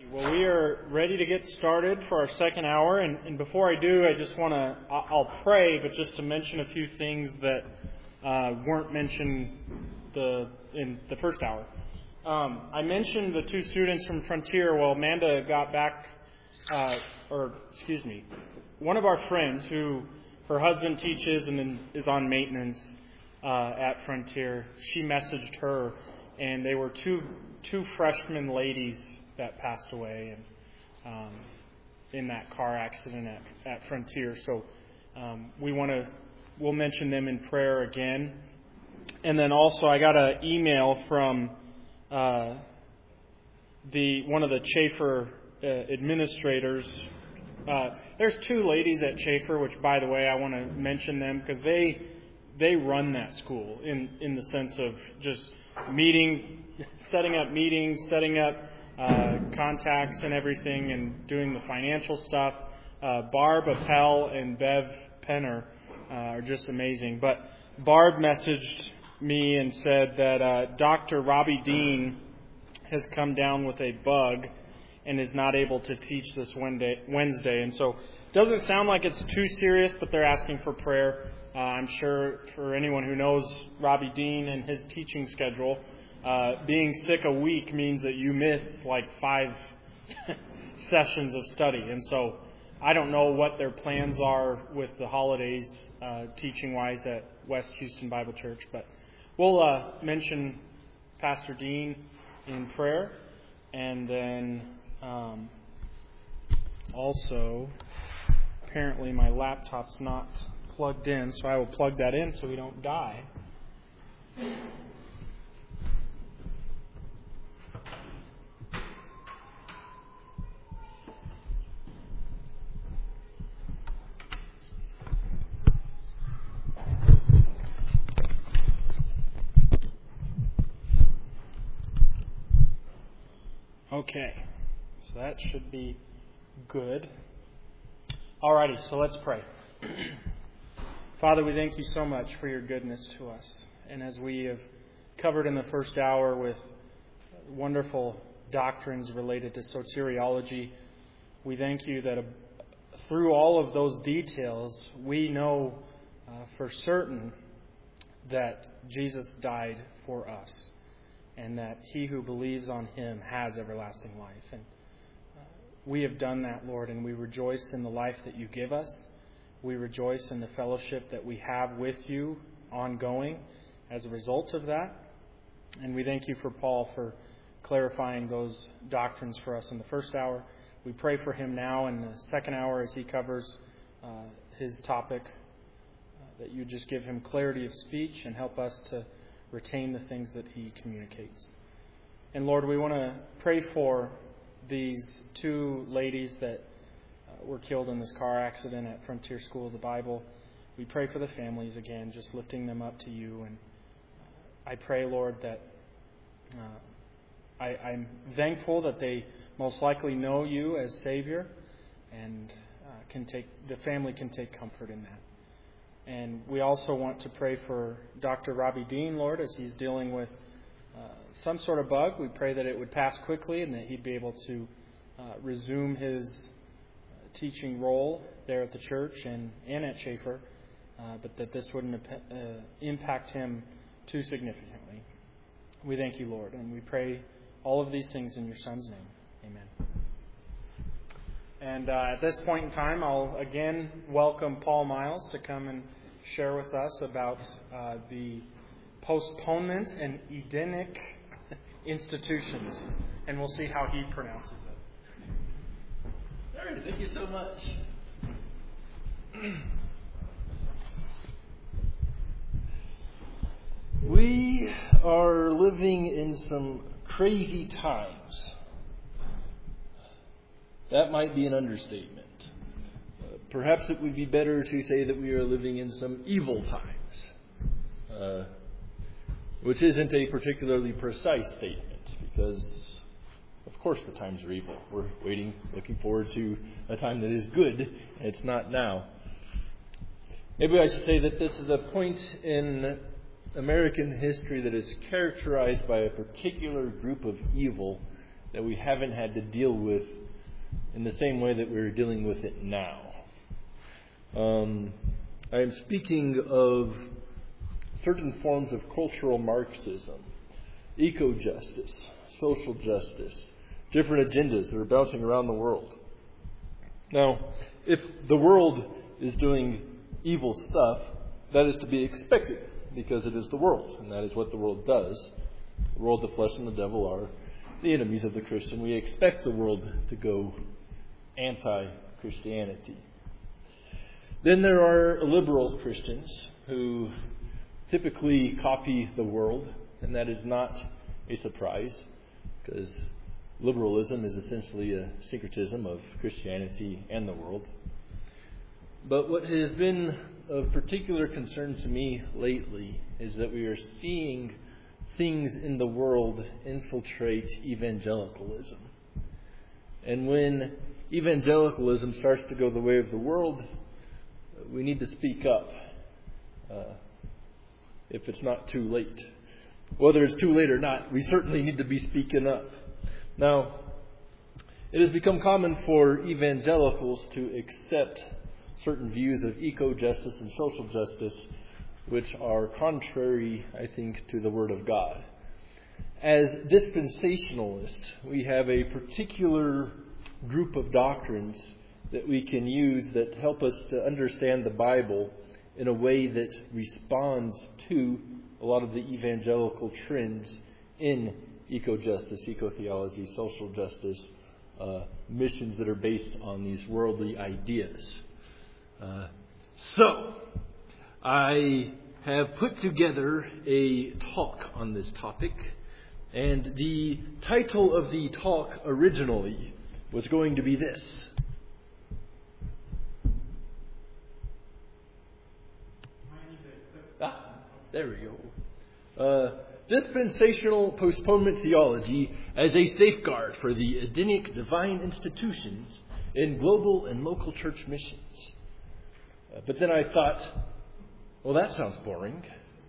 Well, we are ready to get started for our second hour, and before I do, I just want to, I'll pray, but just to mention a few things that weren't mentioned in the first hour. I mentioned the two students from Frontier. Well, Amanda got back, one of our friends who her husband teaches and then is on maintenance at Frontier, she messaged her, and they were two freshman ladies that passed away and in that car accident at Frontier. So we'll mention them in prayer again. And then also I got an email from one of the Chafer administrators. There's two ladies at Chafer, which, by the way, I want to mention them because they run that school in the sense of just setting up meetings, setting up contacts and everything, and doing the financial stuff. Barb Appel and Bev Penner are just amazing. But Barb messaged me and said that Dr. Robbie Dean has come down with a bug and is not able to teach this Wednesday. And so it doesn't sound like it's too serious, but they're asking for prayer. I'm sure for anyone who knows Robbie Dean and his teaching schedule, being sick a week means that you miss like 5 sessions of study. And so I don't know what their plans are with the holidays teaching-wise at West Houston Bible Church, but we'll mention Pastor Dean in prayer. And then also, apparently my laptop's not plugged in, so I will plug that in so we don't die. Okay, so that should be good. Alrighty, so let's pray. Father, we thank you so much for your goodness to us. And as we have covered in the first hour with wonderful doctrines related to soteriology, we thank you that through all of those details, we know for certain that Jesus died for us, and that he who believes on him has everlasting life. And we have done that, Lord, and we rejoice in the life that you give us. We rejoice in the fellowship that we have with you ongoing as a result of that. And we thank you for Paul for clarifying those doctrines for us in the first hour. We pray for him now in the second hour as he covers his topic, that you just give him clarity of speech and help us to retain the things that he communicates. And Lord, we want to pray for these two ladies that were killed in this car accident at Frontier School of the Bible. We pray for the families again, just lifting them up to you. And I pray, Lord, that I'm thankful that they most likely know you as Savior, and the family can take comfort in that. And we also want to pray for Dr. Robbie Dean, Lord, as he's dealing with some sort of bug. We pray that it would pass quickly and that he'd be able to resume his teaching role there at the church and at Chafer, but that this wouldn't impact him too significantly. We thank you, Lord, and we pray all of these things in your Son's name. Amen. And at this point in time, I'll again welcome Paul Miles to come and share with us about the postponement and Edenic institutions. And we'll see how he pronounces it. All right, thank you so much. We are living in some crazy times. That might be an understatement. Perhaps it would be better to say that we are living in some evil times, which isn't a particularly precise statement, because of course the times are evil. We're looking forward to a time that is good, and it's not now. Maybe I should say that this is a point in American history that is characterized by a particular group of evil that we haven't had to deal with in the same way that we're dealing with it now. I am speaking of certain forms of cultural Marxism, eco-justice, social justice, different agendas that are bouncing around the world. Now, if the world is doing evil stuff, that is to be expected, because it is the world, and that is what the world does. The world, the flesh, and the devil are the enemies of the Christian. We expect the world to go anti-Christianity. Then there are liberal Christians who typically copy the world, and that is not a surprise, because liberalism is essentially a syncretism of Christianity and the world. But what has been of particular concern to me lately is that we are seeing things in the world infiltrate evangelicalism. And when evangelicalism starts to go the way of the world, we need to speak up if it's not too late. Whether it's too late or not, we certainly need to be speaking up. Now, it has become common for evangelicals to accept certain views of eco-justice and social justice which are contrary, I think, to the Word of God. As dispensationalists, we have a particular group of doctrines that we can use that help us to understand the Bible in a way that responds to a lot of the evangelical trends in eco-justice, eco-theology, social justice, missions that are based on these worldly ideas. So, I have put together a talk on this topic, and the title of the talk originally was going to be this. There we go. Dispensational postponement theology as a safeguard for the Edenic divine institutions in global and local church missions. But then I thought, well, that sounds boring.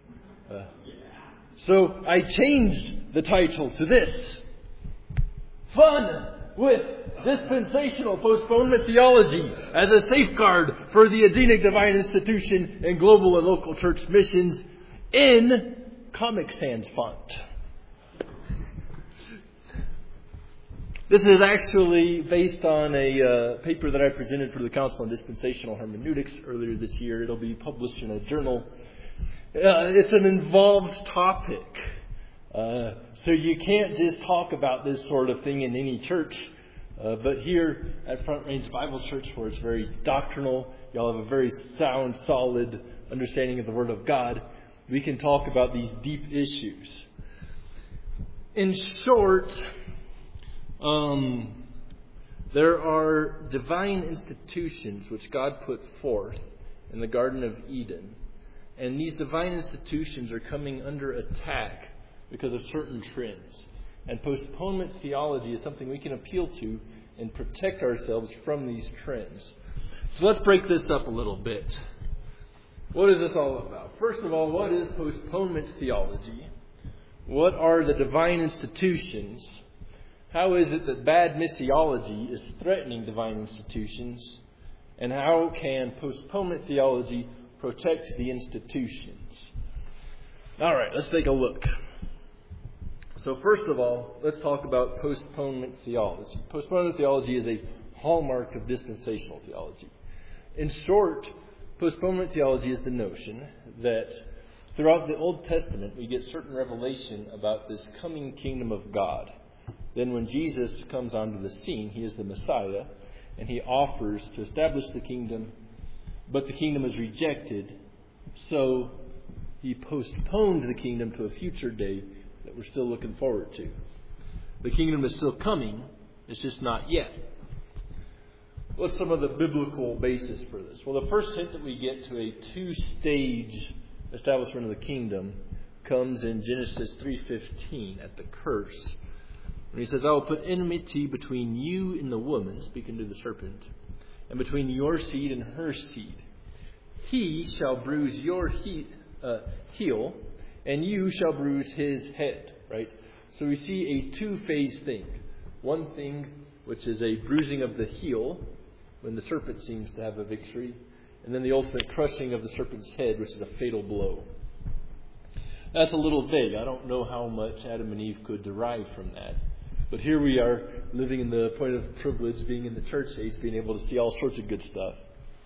So I changed the title to this: Fun with Dispensational Postponement Theology as a Safeguard for the Edenic Divine Institution in Global and Local Church Missions in Comic Sans font. This is actually based on a paper that I presented for the Council on Dispensational Hermeneutics earlier this year. It'll be published in a journal. It's an involved topic. So you can't just talk about this sort of thing in any church. But here at Front Range Bible Church, where it's very doctrinal, y'all have a very sound, solid understanding of the Word of God, we can talk about these deep issues. In short, there are divine institutions which God put forth in the Garden of Eden. And these divine institutions are coming under attack because of certain trends. And postponement theology is something we can appeal to and protect ourselves from these trends. So let's break this up a little bit. What is this all about? First of all, what is postponement theology? What are the divine institutions? How is it that bad missiology is threatening divine institutions? And how can postponement theology protect the institutions? All right, let's take a look. So first of all, let's talk about postponement theology. Postponement theology is a hallmark of dispensational theology. In short, postponement theology is the notion that throughout the Old Testament we get certain revelation about this coming kingdom of God. Then when Jesus comes onto the scene, he is the Messiah, and he offers to establish the kingdom, but the kingdom is rejected, so he postponed the kingdom to a future day that we're still looking forward to. The kingdom is still coming, it's just not yet. What's some of the biblical basis for this? Well, the first hint that we get to a two-stage establishment of the kingdom comes in Genesis 3:15 at the curse. And he says, I will put enmity between you and the woman, speaking to the serpent, and between your seed and her seed. He shall bruise your heel, and you shall bruise his head. Right? So we see a two-phase thing. one thing which is a bruising of the heel, when the serpent seems to have a victory, and then the ultimate crushing of the serpent's head, which is a fatal blow. That's a little vague. I don't know how much Adam and Eve could derive from that. But here we are living in the point of privilege, being in the church age, being able to see all sorts of good stuff.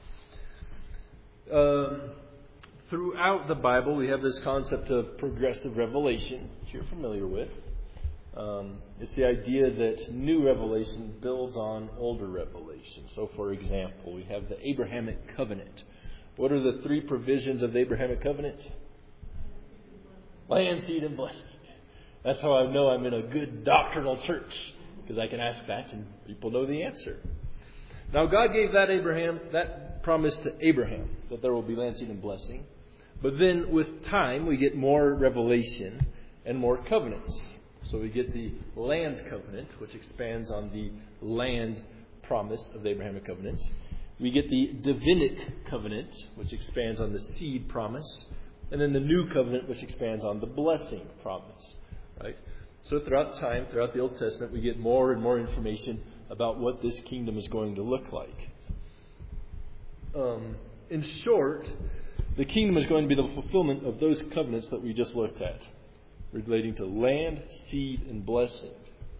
Throughout the Bible, we have this concept of progressive revelation, which you're familiar with. It's the idea that new revelation builds on older revelation. So, for example, we have the Abrahamic covenant. What are the three provisions of the Abrahamic covenant? Land, seed, and blessing. That's how I know I'm in a good doctrinal church, because I can ask that and people know the answer. Now, God gave that promise to Abraham, that there will be land, seed, and blessing. But then with time, we get more revelation and more covenants. So we get the land covenant, which expands on the land promise of the Abrahamic covenant. We get the Davidic covenant, which expands on the seed promise. And then the new covenant, which expands on the blessing promise. Right? So throughout time, throughout the Old Testament, we get more and more information about what this kingdom is going to look like. In short, the kingdom is going to be the fulfillment of those covenants that we just looked at, relating to land, seed, and blessing.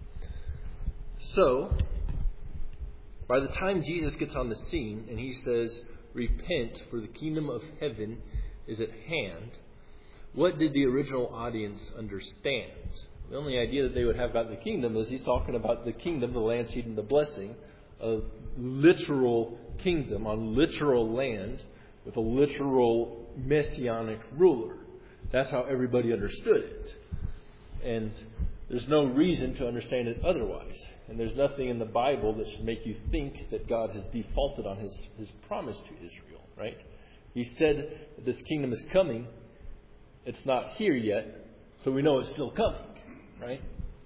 So, by the time Jesus gets on the scene and he says, "Repent, for the kingdom of heaven is at hand," what did the original audience understand? The only idea that they would have about the kingdom is he's talking about the kingdom, the land, seed, and the blessing, a literal kingdom on literal land with a literal messianic ruler. That's how everybody understood it. And there's no reason to understand it otherwise. And there's nothing in the Bible that should make you think that God has defaulted on his promise to Israel, right? He said that this kingdom is coming. It's not here yet, so we know it's still coming, right?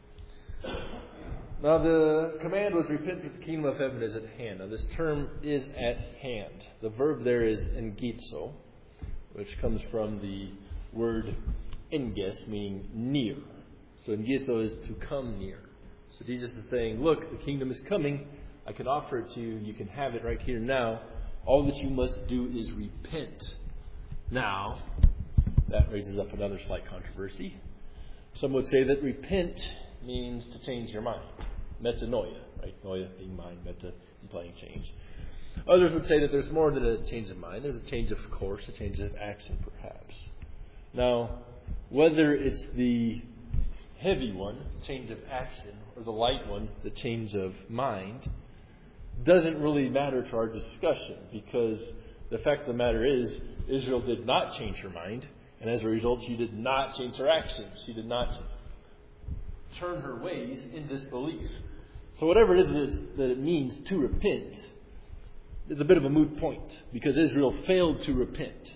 Now, the command was, "Repent, for the kingdom of heaven is at hand." Now, this term is at hand. The verb there is engizo, which comes from the word enges, meaning near. So engizo is to come near. So Jesus is saying, look, the kingdom is coming. I can offer it to you. You can have it right here now. All that you must do is repent. Now, that raises up another slight controversy. Some would say that repent means to change your mind. Metanoia, right? Noia being mind, meta implying change. Others would say that there's more than a change of mind. There's a change of course, a change of action, perhaps. Now, whether it's the heavy one, change of action, or the light one, the change of mind, doesn't really matter to our discussion, because the fact of the matter is, Israel did not change her mind, and as a result, she did not change her actions. She did not turn her ways in disbelief. So whatever it is that it means to repent is a bit of a moot point, because Israel failed to repent.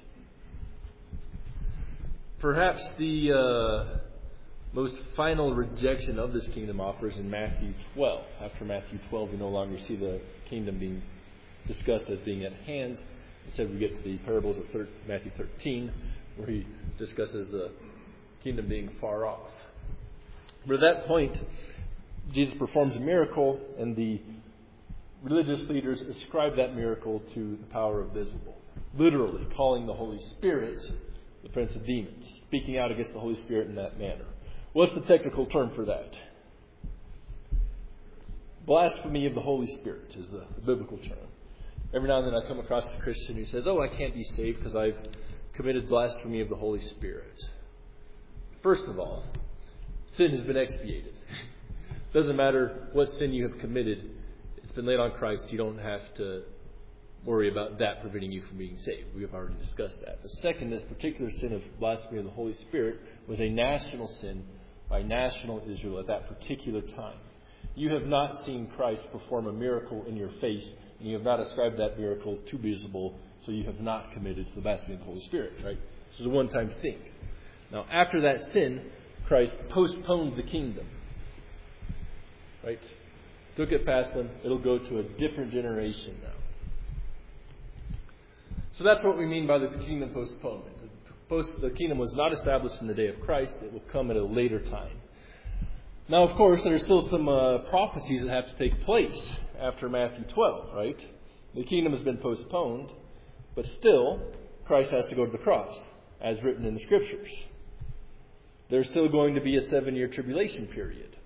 Perhaps the most final rejection of this kingdom offer is in Matthew 12. After Matthew 12, we no longer see the kingdom being discussed as being at hand. Instead, we get to the parables of Matthew 13, where he discusses the kingdom being far off. But at that point, Jesus performs a miracle, and the religious leaders ascribe that miracle to the power of Beelzebul, literally calling the Holy Spirit the prince of demons, speaking out against the Holy Spirit in that manner. What's the technical term for that? Blasphemy of the Holy Spirit is the biblical term. Every now and then I come across a Christian who says, I can't be saved because I've committed blasphemy of the Holy Spirit. First of all, sin has been expiated. Doesn't matter what sin you have committed. It's been laid on Christ. You don't have to worry about that preventing you from being saved. We have already discussed that. The second, this particular sin of blasphemy of the Holy Spirit was a national sin by national Israel at that particular time. You have not seen Christ perform a miracle in your face, and you have not ascribed that miracle to Beelzebul, so you have not committed the blasphemy of the Holy Spirit, right? This is a one-time thing. Now, after that sin, Christ postponed the kingdom, right? Took it past them. It'll go to a different generation now. So that's what we mean by the kingdom postponement. The kingdom was not established in the day of Christ. It will come at a later time. Now, of course, there are still some prophecies that have to take place after Matthew 12, right? The kingdom has been postponed, but still, Christ has to go to the cross, as written in the Scriptures. There's still going to be a 7-year tribulation period.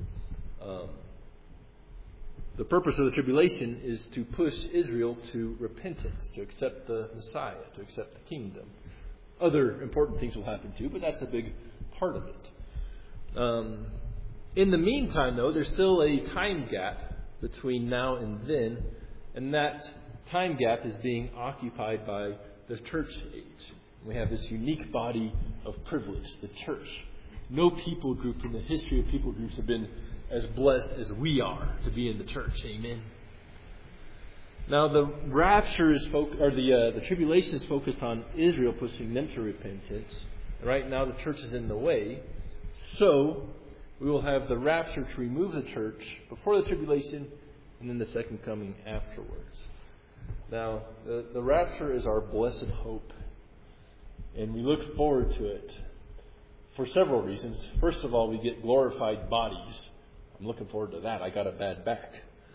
The purpose of the tribulation is to push Israel to repentance, to accept the Messiah, to accept the kingdom. Other important things will happen too, but that's a big part of it. In the meantime, though, there's still a time gap between now and then, and that time gap is being occupied by the church age. We have this unique body of privilege, the church. No people group in the history of people groups have been as blessed as we are to be in the church. Amen. Now, the rapture is the tribulation is focused on Israel, pushing them to repentance. Right now, the church is in the way, so we will have the rapture to remove the church before the tribulation, and then the second coming afterwards. Now, the rapture is our blessed hope, and we look forward to it for several reasons. First of all, we get glorified bodies. I'm looking forward to that. I got a bad back.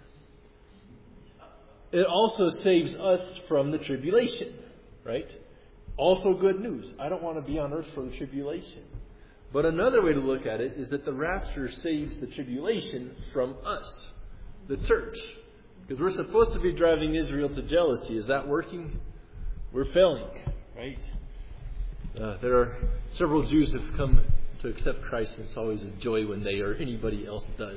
It also saves us from the tribulation, right? Also good news. I don't want to be on earth for the tribulation. But another way to look at it is that the rapture saves the tribulation from us, the church. Because we're supposed to be driving Israel to jealousy. Is that working? We're failing, right? There are several Jews who have come to accept Christ, and it's always a joy when they or anybody else does.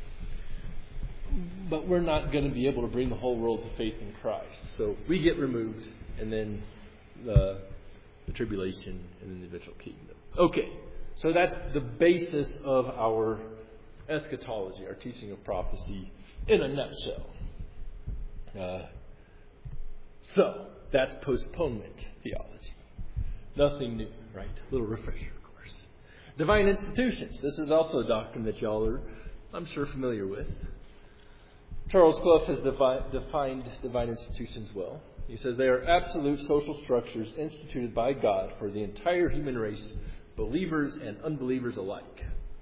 But we're not going to be able to bring the whole world to faith in Christ. So we get removed, and then the tribulation, and then the eventual kingdom. Okay, so that's the basis of our eschatology, our teaching of prophecy in a nutshell. So that's postponement theology. Nothing new, right? A little refresher, of course. Divine institutions. This is also a doctrine that y'all are, I'm sure, familiar with. Charles Clough has defined divine institutions well. He says they are absolute social structures instituted by God for the entire human race, believers and unbelievers alike.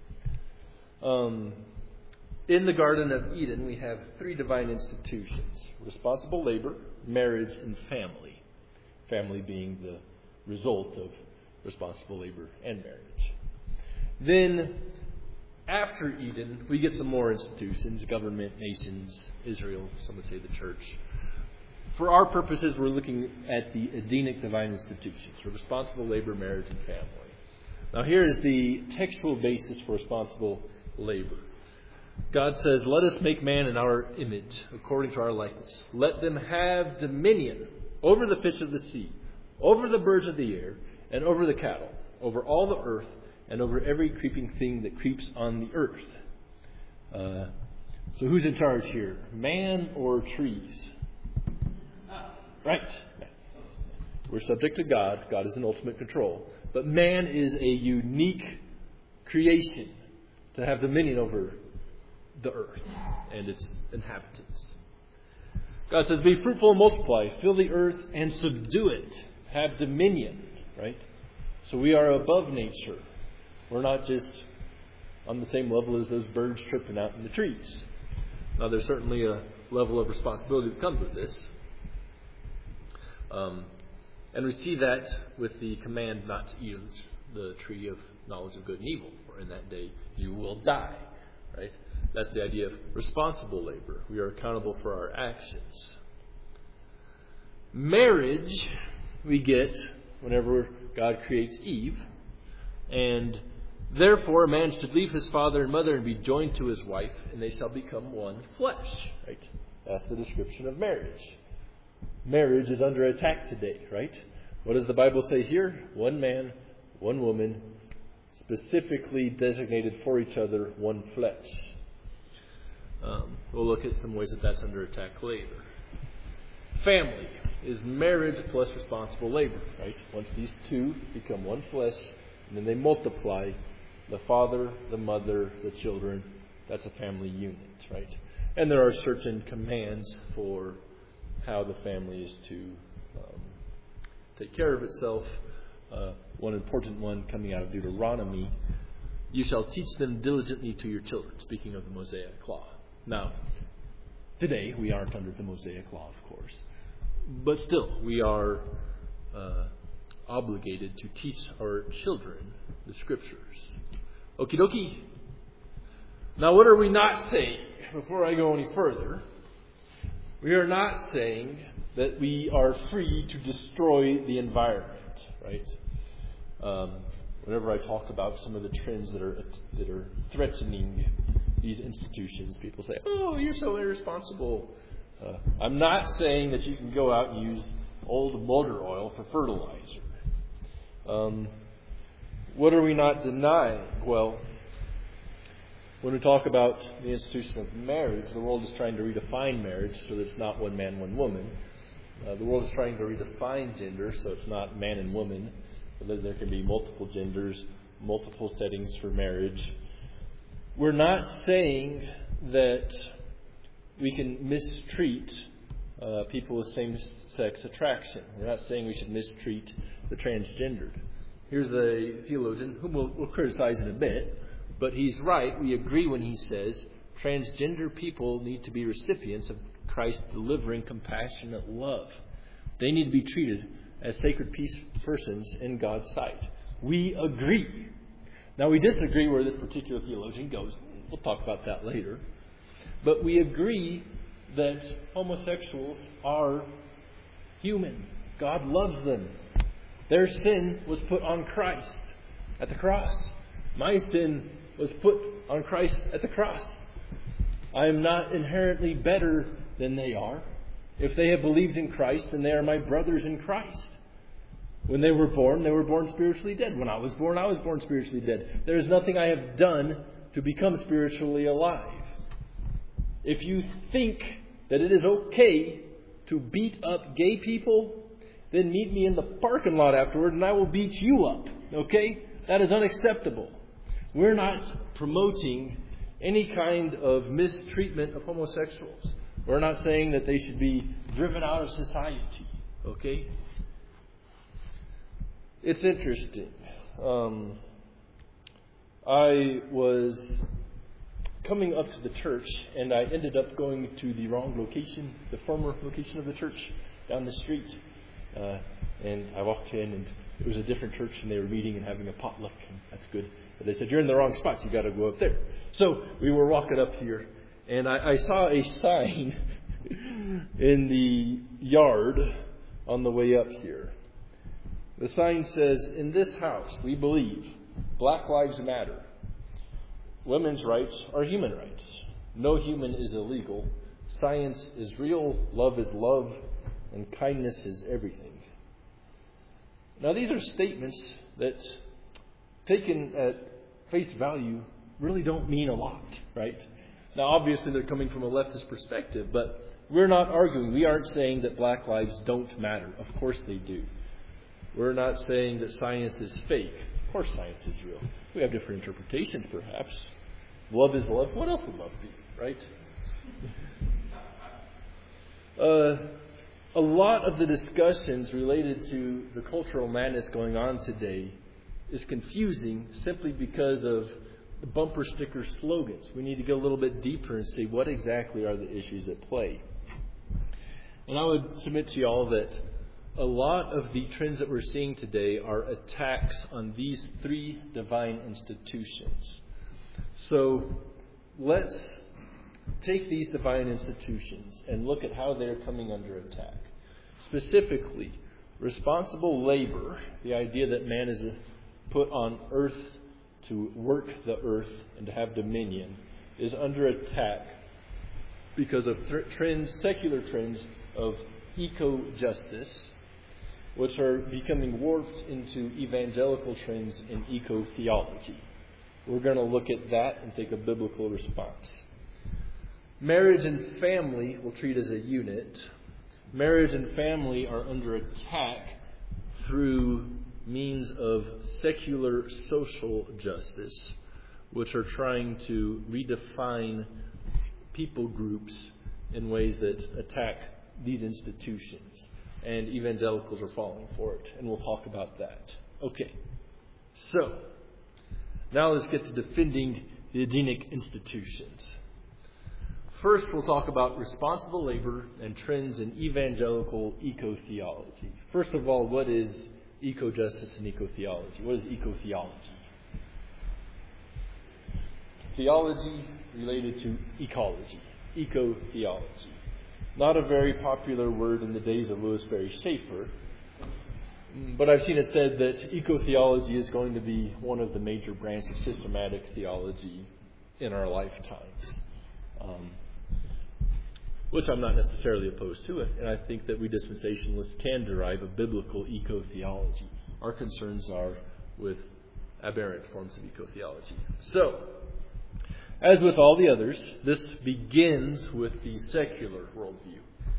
In the Garden of Eden, we have 3 divine institutions: responsible labor, marriage, and family. Family being the result of responsible labor and marriage. Then, after Eden, we get some more institutions: government, nations, Israel, some would say the church. For our purposes, we're looking at the Edenic divine institutions: responsible labor, marriage, and family. Now, here is the textual basis for responsible labor. God says, "Let us make man in our image, according to our likeness. Let them have dominion over the fish of the sea, over the birds of the air, and over the cattle, over all the earth, and over every creeping thing that creeps on the earth." So who's in charge here? Man or trees? Right. We're subject to God. God is in ultimate control. But man is a unique creation to have dominion over the earth and its inhabitants. God says, "Be fruitful and multiply, fill the earth and subdue it. Have dominion," right? So we are above nature. We're not just on the same level as those birds tripping out in the trees. Now, there's certainly a level of responsibility that comes with this. And we see that with the command not to eat of the tree of knowledge of good and evil, for in that day you will die, right? That's the idea of responsible labor. We are accountable for our actions. Marriage we get whenever God creates Eve, and therefore a man should leave his father and mother and be joined to his wife, and they shall become one flesh, right? That's the description of marriage. Marriage is under attack today, right? What does the Bible say here? One man, one woman, specifically designated for each other, one flesh. We'll look at some ways that that's under attack later. Family is marriage plus responsible labor, right? Once these two become one flesh, and then they multiply, the father, the mother, the children, that's a family unit, right? And there are certain commands for how the family is to take care of itself. One important one coming out of Deuteronomy, You shall teach them diligently to your children, speaking of the Mosaic Law. Now, today we aren't under the Mosaic Law, of course. But still, we are obligated to teach our children the Scriptures. Okie dokie. Now, what are we not saying? Before I go any further, we are not saying that we are free to destroy the environment, right? Whenever I talk about some of the trends that are threatening these institutions, people say, "Oh, you're so irresponsible." I'm not saying that you can go out and use old motor oil for fertilizer. What are we not denying? Well, when we talk about the institution of marriage, the world is trying to redefine marriage so that it's not one man, one woman. The world is trying to redefine gender so it's not man and woman, but that there can be multiple genders, multiple settings for marriage. We're not saying that we can mistreat people with same-sex attraction. We're not saying we should mistreat the transgendered. Here's a theologian whom we'll criticize in a bit, but he's right. We agree when he says transgender people need to be recipients of Christ's delivering, compassionate love. They need to be treated as sacred persons in God's sight. We agree. Now, we disagree where this particular theologian goes. We'll talk about that later. But we agree that homosexuals are human. God loves them. Their sin was put on Christ at the cross. My sin was put on Christ at the cross. I am not inherently better than they are. If they have believed in Christ, then they are my brothers in Christ. When they were born spiritually dead. When I was born spiritually dead. There is nothing I have done to become spiritually alive. If you think that it is okay to beat up gay people, then meet me in the parking lot afterward and I will beat you up. Okay? That is unacceptable. We're not promoting any kind of mistreatment of homosexuals. We're not saying that they should be driven out of society. Okay? It's interesting. I was coming up to the church and I ended up going to the wrong location, the former location of the church down the street. And I walked in and it was a different church and they were meeting and having a potluck. And that's good. But they said, "You're in the wrong spot. You got to go up there." So we were walking up here and I saw a sign in the yard on the way up here. The sign says, "In this house, we believe Black Lives Matter. Women's rights are human rights. No human is illegal. Science is real. Love is love. And kindness is everything." Now, these are statements that, taken at face value, really don't mean a lot, right? Now, obviously, they're coming from a leftist perspective, but we're not arguing. We aren't saying that black lives don't matter. Of course they do. We're not saying that science is fake. Of course science is real. We have different interpretations, perhaps. Love is love. What else would love be, right? A lot of the discussions related to the cultural madness going on today is confusing simply because of the bumper sticker slogans. We need to go a little bit deeper and see what exactly are the issues at play. And I would submit to you all that a lot of the trends that we're seeing today are attacks on these three divine institutions. So let's take these divine institutions and look at how they're coming under attack. Specifically, responsible labor, the idea that man is put on earth to work the earth and to have dominion, is under attack because of secular trends of eco-justice, which are becoming warped into evangelical trends in eco-theology. We're going to look at that and take a biblical response. Marriage and family we'll treat as a unit. Marriage and family are under attack through means of secular social justice, which are trying to redefine people groups in ways that attack these institutions. And evangelicals are falling for it. And we'll talk about that. Okay. So, Now let's get to defending the Edenic institutions. First, we'll talk about responsible labor and trends in evangelical eco-theology. First of all, what is eco-justice and eco-theology? What is eco-theology? Theology related to ecology. Eco-theology. Not a very popular word in the days of Louis Berry Schaeffer, but I've seen it said that eco-theology is going to be one of the major branches of systematic theology in our lifetimes. Which I'm not necessarily opposed to it, and I think that we dispensationalists can derive a biblical eco-theology. Our concerns are with aberrant forms of eco-theology. So, as with all the others, this begins with the secular worldview.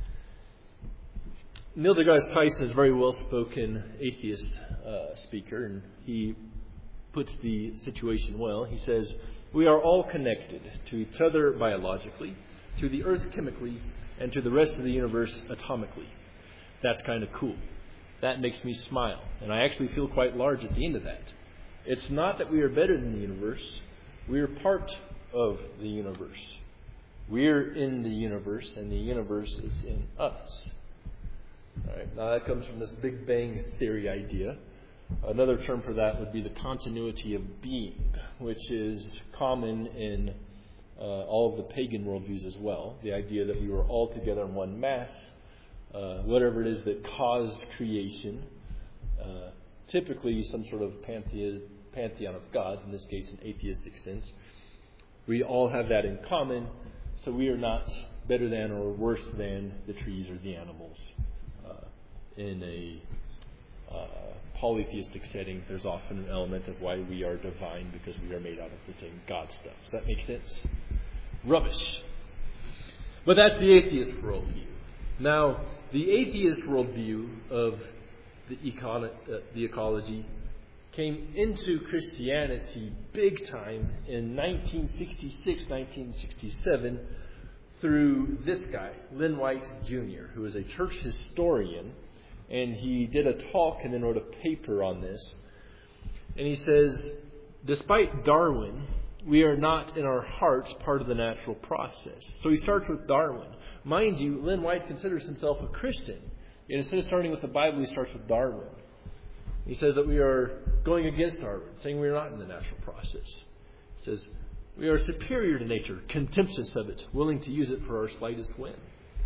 Neil deGrasse Tyson is a very well-spoken atheist speaker, and he puts the situation well. He says, "We are all connected to each other biologically, to the earth chemically, and to the rest of the universe atomically." That's kind of cool. That makes me smile, and I actually feel quite large at the end of that. It's not that we are better than the universe. We are part of the universe. We're in the universe, and the universe is in us. All right. Now that comes from this Big Bang Theory idea. Another term for that would be the continuity of being, which is common in all of the pagan worldviews as well. The idea that we were all together in one mass, whatever it is that caused creation, typically some sort of pantheon of gods, in this case an atheistic sense. We all have that in common, so we are not better than or worse than the trees or the animals. In a polytheistic setting, there's often an element of why we are divine because we are made out of the same God stuff. Does that make sense? Rubbish. But that's the atheist worldview. Now, the atheist worldview of the ecology came into Christianity big time in 1966, 1967 through this guy, Lynn White Jr., who is a church historian. And he did a talk and then wrote a paper on this. And he says, despite Darwin, we are not in our hearts part of the natural process. So he starts with Darwin. Mind you, Lynn White considers himself a Christian. Yet instead of starting with the Bible, he starts with Darwin. He says that we are going against Darwin, saying we are not in the natural process. He says, we are superior to nature, contemptuous of it, willing to use it for our slightest whim.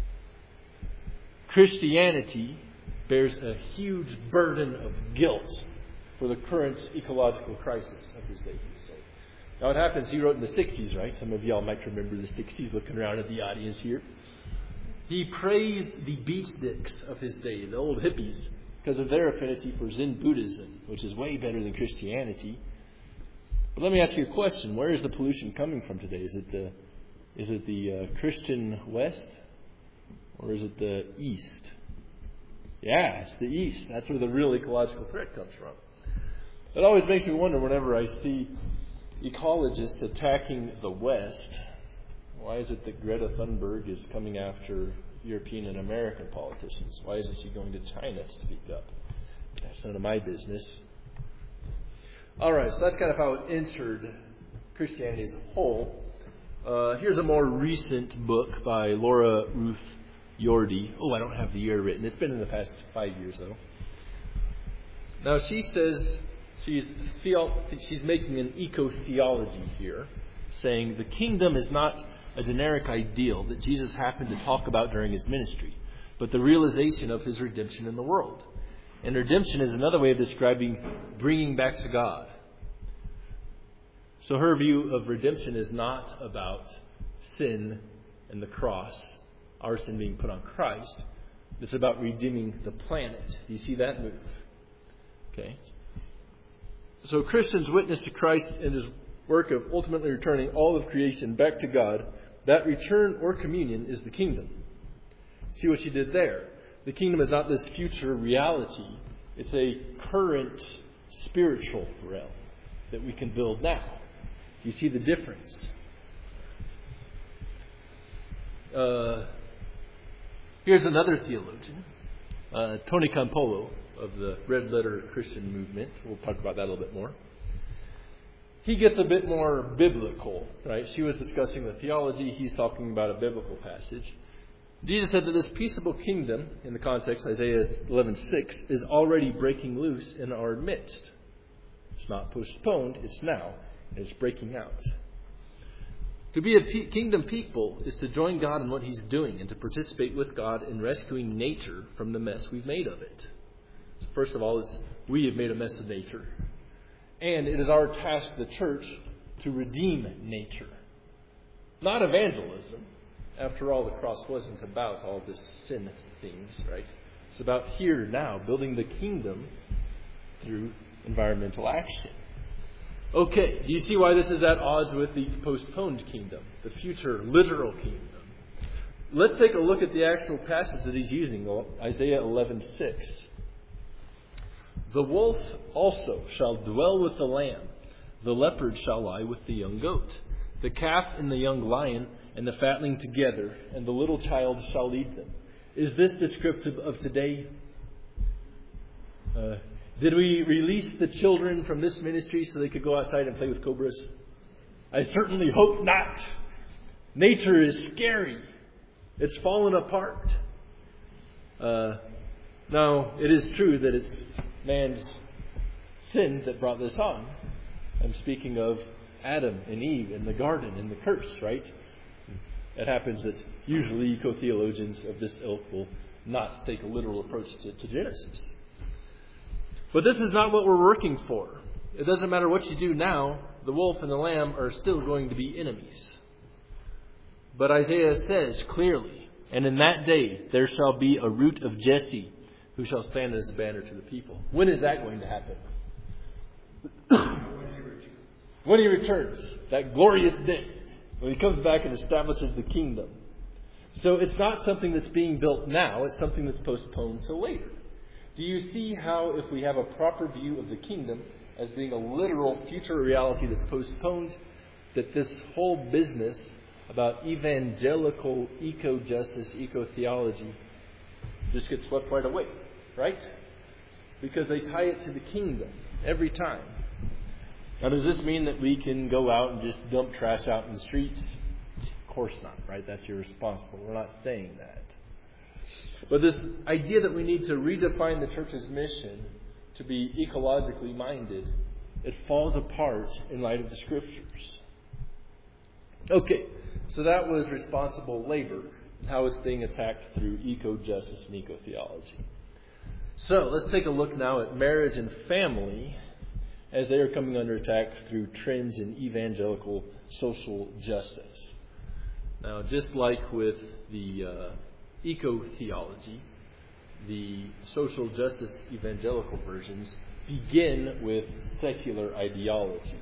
Christianity bears a huge burden of guilt for the current ecological crisis of his day. Now what happens, he wrote in the 60s, right? Some of y'all might remember the 60s, looking around at the audience here. He praised the beatniks of his day, the old hippies, because of their affinity for Zen Buddhism, which is way better than Christianity. But let me ask you a question. Where is the pollution coming from today? Is it the Christian West? Or is it the East? Yeah, it's the East. That's where the real ecological threat comes from. It always makes me wonder whenever I see ecologists attacking the West, why is it that Greta Thunberg is coming after European and American politicians? Why isn't she going to China to speak up? That's none of my business. All right, so that's kind of how it entered Christianity as a whole. Here's a more recent book by Laura Ruth Yordi. Oh, I don't have the year written. It's been in the past 5 years, though. Now, she says she's making an eco-theology here, saying the kingdom is not a generic ideal that Jesus happened to talk about during his ministry, but the realization of his redemption in the world. And redemption is another way of describing bringing back to God. So her view of redemption is not about sin and the cross, our sin being put on Christ. It's about redeeming the planet. Do you see that move? Okay. So Christians witness to Christ and his work of ultimately returning all of creation back to God. That return or communion is the kingdom. See what she did there. The kingdom is not this future reality. It's a current spiritual realm that we can build now. Do you see the difference? Here's another theologian, Tony Campolo of the Red Letter Christian movement. We'll talk about that a little bit more. he gets a bit more biblical, right? She was discussing the theology. He's talking about a biblical passage. Jesus said that this peaceable kingdom, in the context, Isaiah 11:6, is already breaking loose in our midst. It's not postponed, it's now, and it's breaking out. To be a kingdom people is to join God in what He's doing and to participate with God in rescuing nature from the mess we've made of it. So first of all, we have made a mess of nature. And it is our task, the church, to redeem nature. Not evangelism. After all, the cross wasn't about all this sin things, right? It's about here, now, building the kingdom through environmental action. Okay, do you see why this is at odds with the postponed kingdom, the future literal kingdom? Let's take a look at the actual passage that he's using, Isaiah 11:6. The wolf also shall dwell with the lamb, the leopard shall lie with the young goat, the calf and the young lion and the fatling together, and the little child shall lead them. Is this descriptive of today? Did we release the children from this ministry so they could go outside and play with cobras? I certainly hope not. Nature is scary. It's fallen apart. Now, it is true that it's man's sin that brought this on. I'm speaking of Adam and Eve in the garden and the curse, right? It happens that usually eco-theologians of this ilk will not take a literal approach to Genesis. But this is not what we're working for. It doesn't matter what you do now, the wolf and the lamb are still going to be enemies. But Isaiah says clearly, and in that day there shall be a root of Jesse who shall stand as a banner to the people. When is that going to happen? When he returns, that glorious day, when he comes back and establishes the kingdom. So it's not something that's being built now, it's something that's postponed till later. Do you see how, if we have a proper view of the kingdom as being a literal future reality that's postponed, that this whole business about evangelical eco-justice, eco-theology just gets swept right away, right? Because they tie it to the kingdom every time. Now, does this mean that we can go out and just dump trash out in the streets? Of course not, right? That's irresponsible. We're not saying that. But this idea that we need to redefine the church's mission to be ecologically minded, it falls apart in light of the Scriptures. Okay, so that was responsible labor and how it's being attacked through eco-justice and eco-theology. So let's take a look now at marriage and family as they are coming under attack through trends in evangelical social justice. Now, just like with the eco-theology, the social justice evangelical versions begin with secular ideology.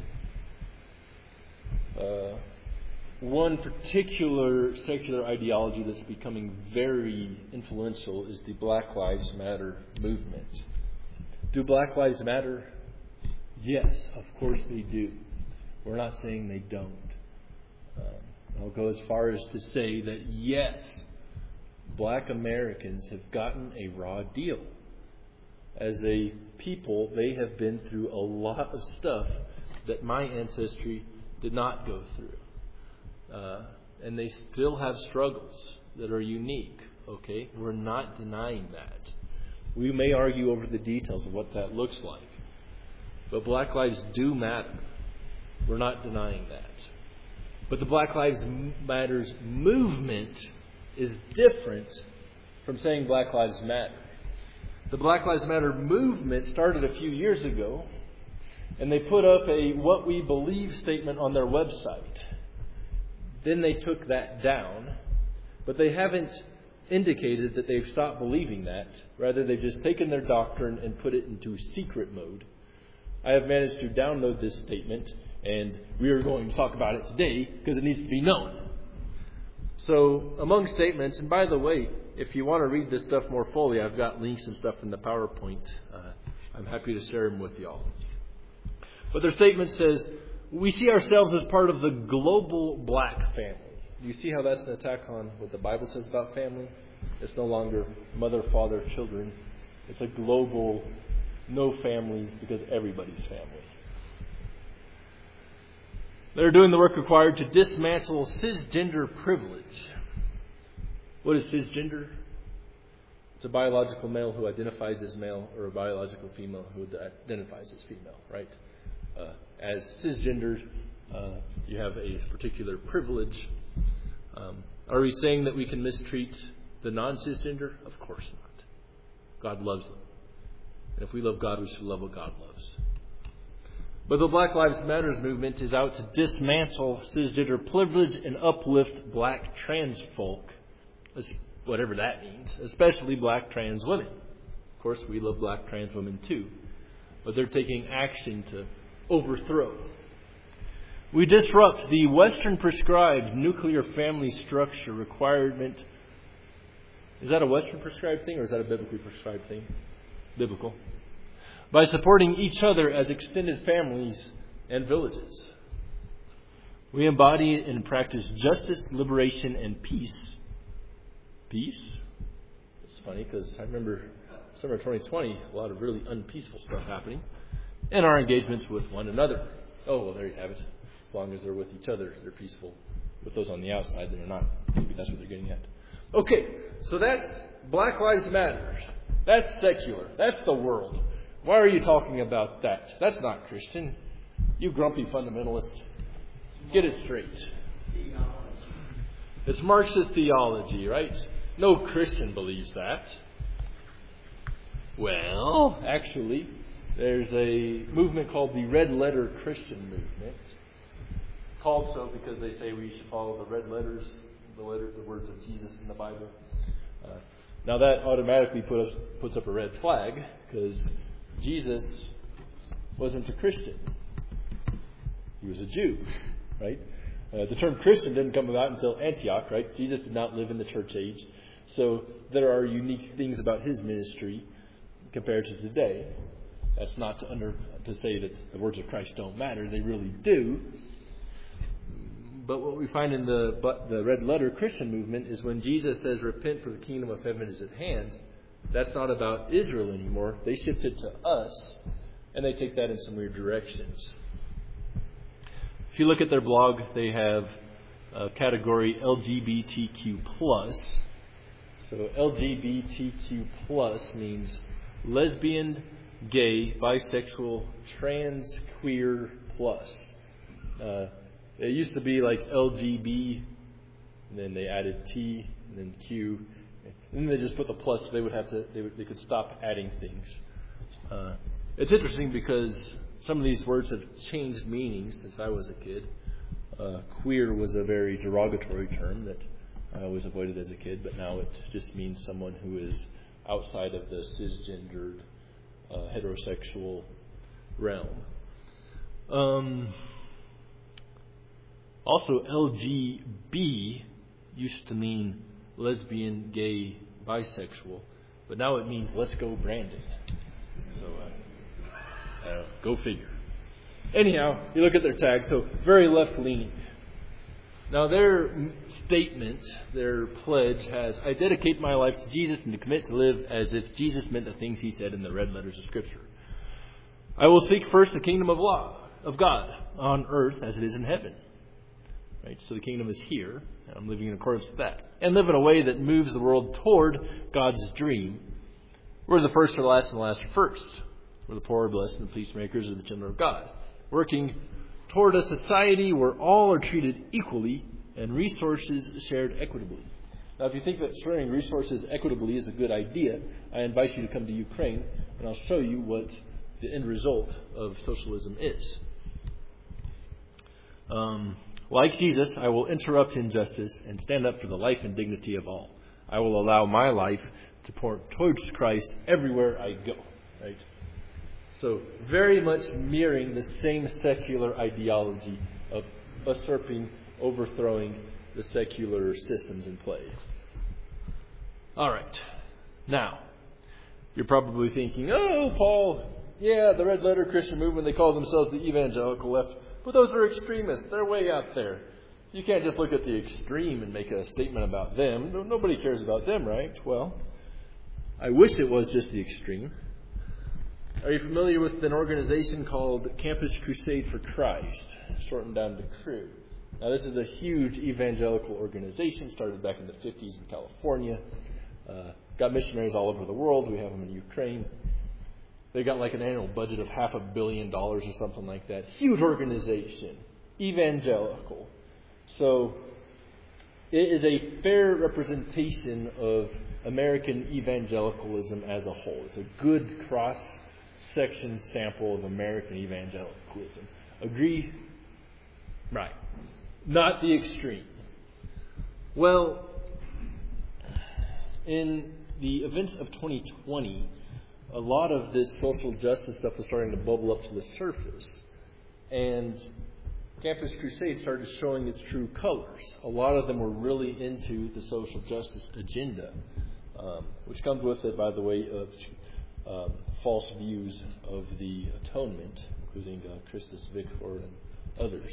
One particular secular ideology that's becoming very influential is the Black Lives Matter movement. Do Black Lives Matter? Yes, of course they do. We're not saying they don't. I'll go as far as to say that yes, Black Americans have gotten a raw deal. As a people, they have been through a lot of stuff that my ancestry did not go through. And they still have struggles that are unique. Okay? We're not denying that. We may argue over the details of what that looks like. But Black lives do matter. We're not denying that. But the Black Lives Matters movement is different from saying Black Lives Matter. The Black Lives Matter movement started a few years ago, and they put up a what we believe statement on their website. Then they took that down, but they haven't indicated that they've stopped believing that. Rather, they've just taken their doctrine and put it into secret mode. I have managed to download this statement, and we are going to talk about it today because it needs to be known. So, among statements, and by the way, if you want to read this stuff more fully, I've got links and stuff in the PowerPoint. I'm happy to share them with y'all. But their statement says, we see ourselves as part of the global black family. Do you see how that's an attack on what the Bible says about family? It's no longer mother, father, children. It's a global no family because everybody's family. They're doing the work required to dismantle cisgender privilege. What is cisgender? It's a biological male who identifies as male, or a biological female who identifies as female, right? As cisgendered, you have a particular privilege. Are we saying that we can mistreat the non-cisgender? Of course not. God loves them. And if we love God, we should love what God loves. But the Black Lives Matter movement is out to dismantle cisgender privilege and uplift black trans folk, whatever that means, especially black trans women. Of course, we love black trans women too. But they're taking action to overthrow. We disrupt the Western prescribed nuclear family structure requirement. Is that a Western prescribed thing or is that a biblically prescribed thing? Biblical. By supporting each other as extended families and villages. We embody and practice justice, liberation, and peace. Peace? It's funny because I remember summer 2020, a lot of really unpeaceful stuff happening. And our engagements with one another. Oh, well, there you have it. As long as they're with each other, they're peaceful. With those on the outside, they're not. Maybe that's what they're getting at. Okay, so that's Black Lives Matter. That's secular. That's the world. Why are you talking about that? That's not Christian. You grumpy fundamentalist. Get it straight. It's Marxist theology, right? No Christian believes that. Well, actually, there's a movement called the Red Letter Christian Movement. Called so because they say we should follow the red letters, the words of Jesus in the Bible. Now that automatically puts up a red flag because Jesus wasn't a Christian. He was a Jew, right? The term Christian didn't come about until Antioch, right? Jesus did not live in the church age. So there are unique things about his ministry compared to today. That's not to say that the words of Christ don't matter. They really do. But what we find in the Red Letter Christian movement is when Jesus says, repent for the kingdom of heaven is at hand, that's not about Israel anymore. They shift it to us, and they take that in some weird directions. If you look at their blog, they have a category LGBTQ+. So LGBTQ+ means lesbian, gay, bisexual, trans, queer, plus. It used to be like LGB, and then they added T, and then Q, and then they just put the plus. So they could stop adding things. It's interesting because some of these words have changed meanings since I was a kid. Queer was a very derogatory term that I always avoided as a kid, but now it just means someone who is outside of the cisgendered, heterosexual realm. Also, LGB used to mean lesbian, gay, bisexual, but now it means let's go Brandon. So, go figure. Anyhow, you look at their tag, so very left-leaning. Now, their statement, their pledge has, I dedicate my life to Jesus and to commit to live as if Jesus meant the things he said in the red letters of Scripture. I will seek first the kingdom of God on earth as it is in heaven. Right? So the kingdom is here, and I'm living in accordance with that. And live in a way that moves the world toward God's dream. Where the first are last and the last are first. Where the poor are blessed and the peacemakers are the children of God. Working toward a society where all are treated equally and resources shared equitably. Now, if you think that sharing resources equitably is a good idea, I invite you to come to Ukraine, and I'll show you what the end result of socialism is. Like Jesus, I will interrupt injustice and stand up for the life and dignity of all. I will allow my life to point towards Christ everywhere I go. Right? So, very much mirroring the same secular ideology of usurping, overthrowing the secular systems in play. All right. Now, you're probably thinking, oh, Paul, yeah, the Red Letter Christian movement, they call themselves the evangelical left. But those are extremists. They're way out there. You can't just look at the extreme and make a statement about them. Nobody cares about them, right? Well, I wish it was just the extreme. Are you familiar with an organization called Campus Crusade for Christ, shortened down to CRU? Now, this is a huge evangelical organization, started back in the 50s in California. Got missionaries all over the world. We have them in Ukraine. They got like an annual budget of $500 million or something like that. Huge organization, evangelical. So it is a fair representation of American evangelicalism as a whole. It's a good cross-section sample of American evangelicalism. Agree? Right. Not the extreme. Well, in the events of 2020, a lot of this social justice stuff was starting to bubble up to the surface. And Campus Crusade started showing its true colors. A lot of them were really into the social justice agenda, which comes with it, by the way, of false views of the atonement, including Christus Victor and others.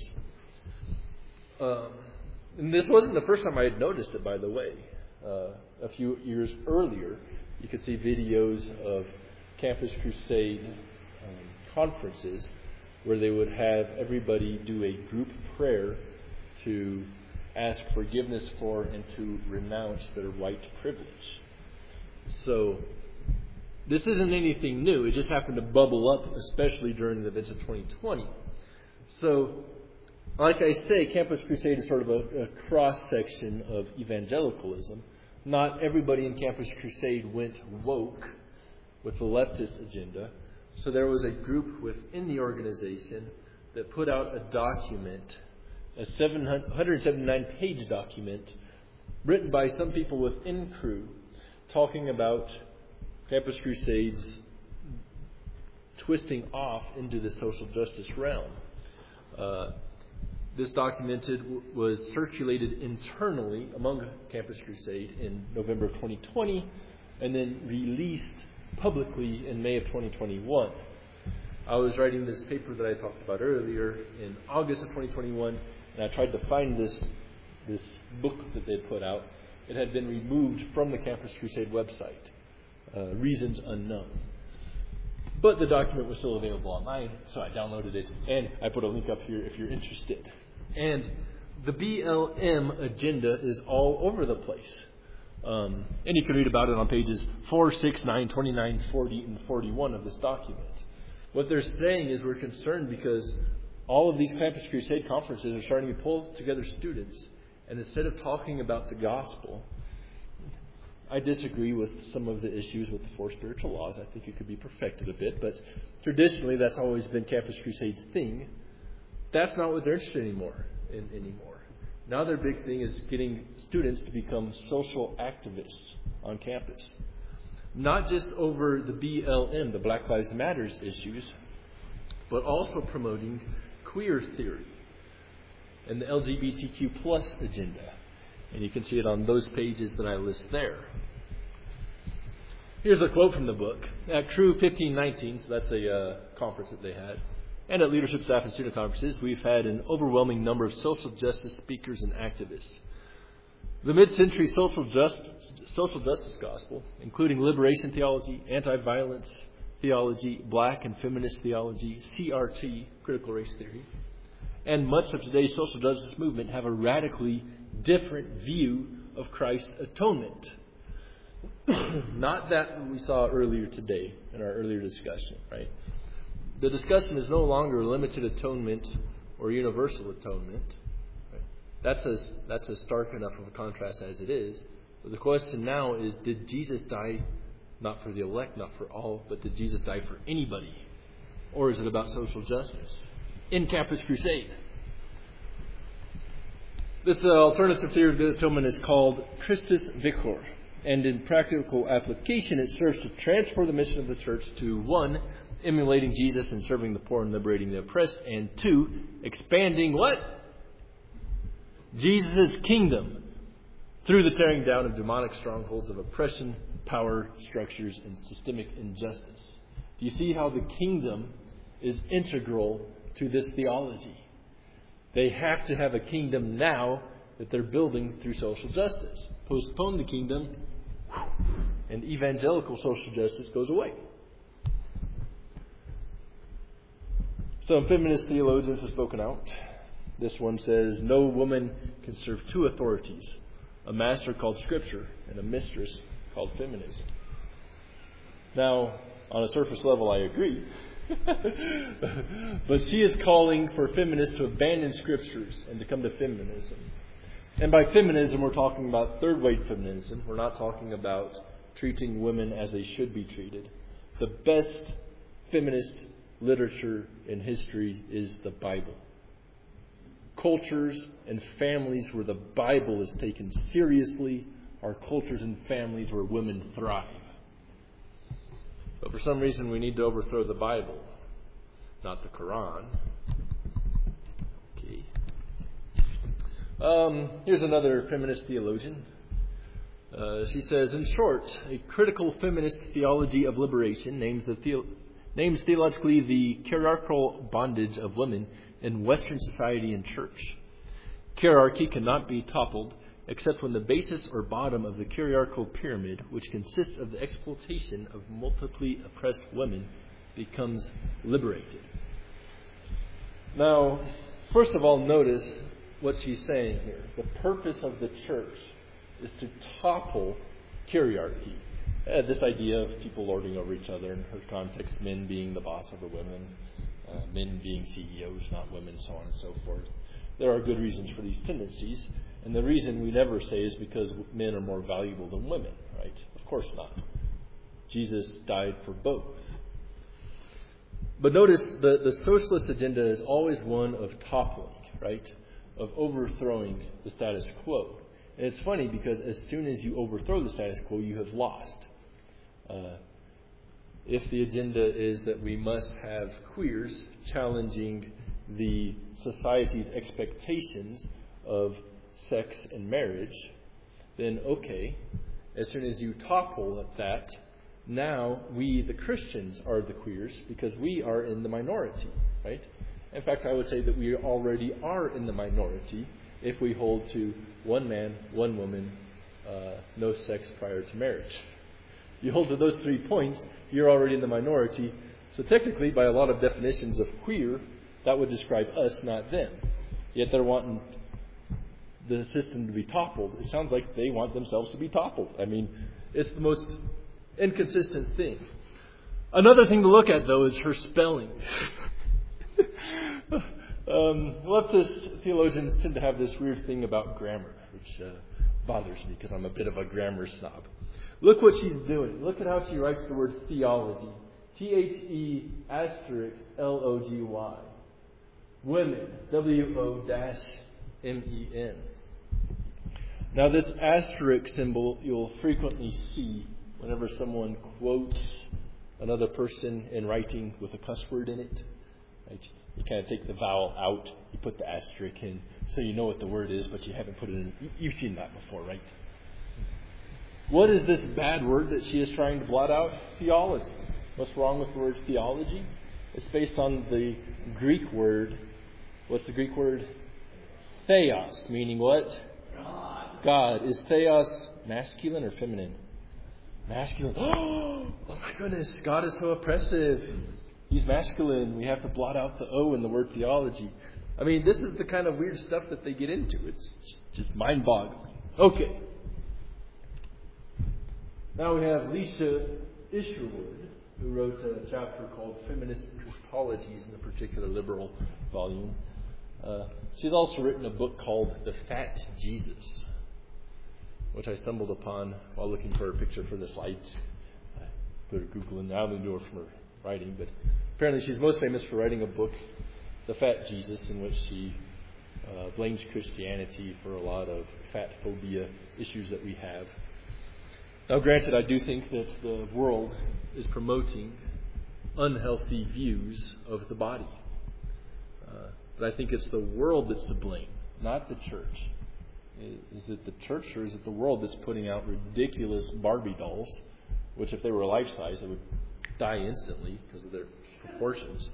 And this wasn't the first time I had noticed it, by the way. A few years earlier, you could see videos of Campus Crusade conferences where they would have everybody do a group prayer to ask forgiveness for and to renounce their white privilege. So this isn't anything new. It just happened to bubble up, especially during the events of 2020. So, like I say, Campus Crusade is sort of a cross-section of evangelicalism. Not everybody in Campus Crusade went woke with the leftist agenda. So there was a group within the organization that put out a document, a 179-page document, written by some people within CRU, talking about Campus Crusade's twisting off into the social justice realm. This document was circulated internally among Campus Crusade in November of 2020 and then released publicly in May of 2021. I was writing this paper that I talked about earlier in August of 2021, and I tried to find this book that they put out. It had been removed from the Campus Crusade website. Reasons unknown. But the document was still available online, so I downloaded it, and I put a link up here if you're interested. And the BLM agenda is all over the place. And you can read about it on pages 4, 6, 9, 29, 40, and 41 of this document. What they're saying is we're concerned because all of these Campus Crusade conferences are starting to pull together students, and instead of talking about the gospel, I disagree with some of the issues with the 4 spiritual laws. I think it could be perfected a bit, but traditionally that's always been Campus Crusade's thing. That's not what they're interested anymore. Now their big thing is getting students to become social activists on campus. Not just over the BLM, the Black Lives Matter issues, but also promoting queer theory and the LGBTQ plus agenda. And you can see it on those pages that I list there. Here's a quote from the book. At CRU 1519, so that's a conference that they had, and at leadership, staff, and student conferences, we've had an overwhelming number of social justice speakers and activists. The mid-century social justice gospel, including liberation theology, anti-violence theology, black and feminist theology, CRT, critical race theory, and much of today's social justice movement have a radically different view of Christ's atonement. Not that we saw earlier today in our earlier discussion, right? The discussion is no longer limited atonement or universal atonement. Right? That's as stark enough of a contrast as it is. But the question now is, did Jesus die not for the elect, not for all, but did Jesus die for anybody? Or is it about social justice? In Campus Crusade. This alternative theory of the atonement is called Christus Victor. And in practical application, it serves to transfer the mission of the church to 1, emulating Jesus and serving the poor and liberating the oppressed, and 2, expanding what? Jesus' kingdom through the tearing down of demonic strongholds of oppression, power structures, and systemic injustice. Do you see how the kingdom is integral to this theology? They have to have a kingdom now that they're building through social justice. Postpone the kingdom, and evangelical social justice goes away. Some feminist theologians have spoken out. This one says, no woman can serve two authorities, a master called Scripture and a mistress called feminism. Now, on a surface level, I agree. But she is calling for feminists to abandon Scriptures and to come to feminism. And by feminism, we're talking about third-rate feminism. We're not talking about treating women as they should be treated. The best feminist literature in history is the Bible. Cultures and families where the Bible is taken seriously are cultures and families where women thrive. But for some reason, we need to overthrow the Bible, not the Quran. Okay. Here's another feminist theologian. She says, in short, a critical feminist theology of liberation names theologically the hierarchical bondage of women in Western society and church. Hierarchy cannot be toppled except when the basis or bottom of the hierarchical pyramid, which consists of the exploitation of multiply oppressed women, becomes liberated. Now, first of all, notice what she's saying here. The purpose of the church is to topple hierarchy. This idea of people lording over each other, in her context, men being the boss over women, men being CEOs, not women, so on and so forth. There are good reasons for these tendencies, and the reason we never say is because men are more valuable than women, right? Of course not. Jesus died for both. But notice the socialist agenda is always one of toppling, right? Of overthrowing the status quo. And it's funny because as soon as you overthrow the status quo, you have lost. If the agenda is that we must have queers challenging the society's expectations of sex and marriage, then okay, as soon as you topple that, now we, the Christians, are the queers because we are in the minority, right? In fact, I would say that we already are in the minority if we hold to one man, one woman, no sex prior to marriage. You hold to those 3 points, you're already in the minority. So technically, by a lot of definitions of queer, that would describe us, not them. Yet they're wanting the system to be toppled. It sounds like they want themselves to be toppled. I mean, it's the most inconsistent thing. Another thing to look at, though, is her spelling. Leftist theologians tend to have this weird thing about grammar, which bothers me because I'm a bit of a grammar snob. Look what she's doing. Look at how she writes the word theology. THE*LOGY. Women. WO-MEN. Now this asterisk symbol you'll frequently see whenever someone quotes another person in writing with a cuss word in it. Right? You kind of take the vowel out, you put the asterisk in, so you know what the word is, but you haven't put it in. You've seen that before, right? What is this bad word that she is trying to blot out? Theology. What's wrong with the word theology? It's based on the Greek word. What's the Greek word? Theos, meaning what? God. Is theos masculine or feminine? Masculine. Oh my goodness, God is so oppressive. He's masculine. We have to blot out the O in the word theology. I mean, this is the kind of weird stuff that they get into. It's just mind-boggling. Okay. Now we have Lisa Isherwood, who wrote a chapter called Feminist Christologies in the particular liberal volume. She's also written a book called The Fat Jesus, which I stumbled upon while looking for a picture for the slides. I put her Google in. I only knew her from her writing, but apparently she's most famous for writing a book, The Fat Jesus, in which she blames Christianity for a lot of fat phobia issues that we have. Now, granted, I do think that the world is promoting unhealthy views of the body. But I think it's the world that's to blame, not the church. Is it the church or is it the world that's putting out ridiculous Barbie dolls, which if they were life-size, they would die instantly because of their proportions.